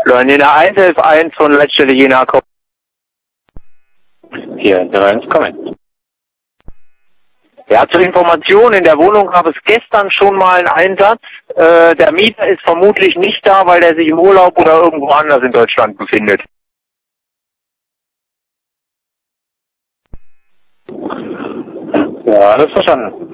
Leonina 111 von Leitstelle Jena. Hier, 1 kommen. Ja, zur Information, in der Wohnung gab es gestern schon mal einen Einsatz. Der Mieter ist vermutlich nicht da, weil er sich im Urlaub oder irgendwo anders in Deutschland befindet. Ja, alles verstanden.